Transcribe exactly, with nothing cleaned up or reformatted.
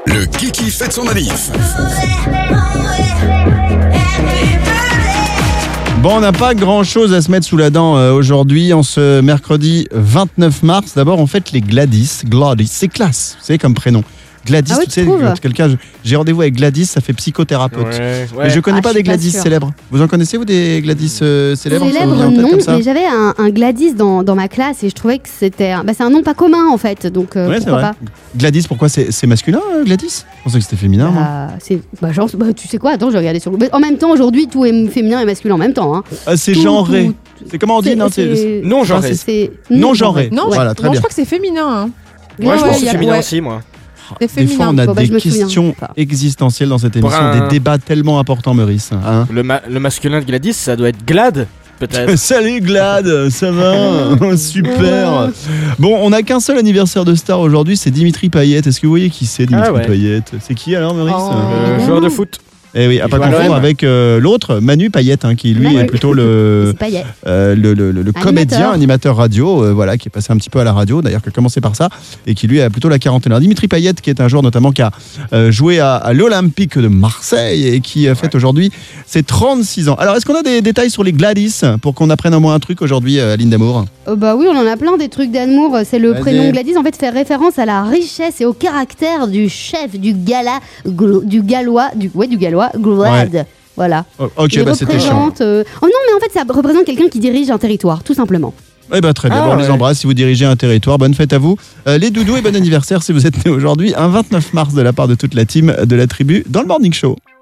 Le Kiki fête son manif. Bon, on n'a pas grand-chose à se mettre sous la dent euh, aujourd'hui, en ce mercredi vingt-neuf mars. D'abord, on fête les Gladys. Gladys, c'est classe, c'est comme prénom. Gladys, Ah ouais, tu sais, tu trouves quelqu'un, je- j'ai rendez-vous avec Gladys, ça fait psychothérapeute. Ouais, Mais je connais Ah, pas je des suis pas Gladys sûre. célèbres. Vous en connaissez, vous, des Gladys euh, célèbres ça vous vient Célèbre, en tête non, comme ça mais j'avais un, un Gladys dans, dans ma classe et je trouvais que c'était. un- Bah, c'est un nom pas commun en fait, donc euh, Ouais, c'est pourquoi vrai. pas. Gladys, pourquoi c'est, c'est masculin, euh, Gladys Je pensais que c'était féminin, moi. Bah, c'est, bah, genre, bah, tu sais quoi, attends, j'ai regardé sur le. En même temps, aujourd'hui, tout est féminin et masculin en même temps. Hein. Ah, c'est Tout, genré. tout- C'est comment on dit c'est- non, c'est- c'est- Non genré. c'est- Non genré. Non, Voilà, je, très non, bien. je crois que c'est féminin. Hein. Moi, je Ouais, pense que y c'est a- féminin ouais. aussi, moi. C'est Des fois, féminin. on a Bon, bah, des je me souviens questions pas. existentielles dans cette Pour émission, un- des débats tellement importants, Maurice. Hein. Le, ma- le masculin de Gladys, ça doit être Glad, peut-être. Salut Glad, ça va Super. Bon, on n'a qu'un seul anniversaire de star aujourd'hui, c'est Dimitri Payet. Est-ce que vous voyez qui c'est, Dimitri Ah ouais. Payet? C'est qui alors, Maurice? Oh. Euh, évidemment. joueur de foot. Eh oui, à Il pas joue à l'O M. confondre avec euh, l'autre, Manu Payet, hein, qui lui Manu. est plutôt le, C'est Payet. euh, le, le, le- le comédien, Animateur. animateur radio, euh, voilà, qui est passé un petit peu à la radio, d'ailleurs, qui a commencé par ça, et qui lui a plutôt la quarantaine. Alors, Dimitri Payet, qui est un joueur notamment qui a euh, joué à, à l'Olympique de Marseille et qui a fête aujourd'hui ses trente-six ans. Alors, est-ce qu'on a des détails sur les Gladys pour qu'on apprenne au moins un truc aujourd'hui, euh, Aline Damour? Euh, bah oui, on en a plein des trucs d'amour. C'est le Vas-y. prénom Gladys, en fait, fait référence à la richesse et au caractère du chef du gala, glo- du gallois, du, ouais, du gallois, Glad. Voilà. Oh, ok, Il bah c'était chiant. représente. euh, Oh non, mais en fait, ça représente quelqu'un qui dirige un territoire, tout simplement. Eh ben, très bien, Ah Bon, on les ouais. embrasse si vous dirigez un territoire. Bonne fête à vous. Euh, les doudous et bon anniversaire si vous êtes né aujourd'hui, un vingt-neuf mars de la part de toute la team de la tribu dans le Morning Show.